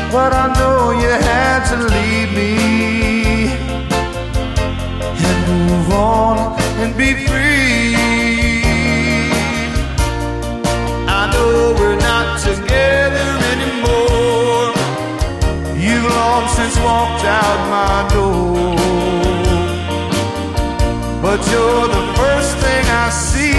but I know you had to leave me and move on and be free. I know we're not together anymore. You've long since walked out my door, but you're the first thing I see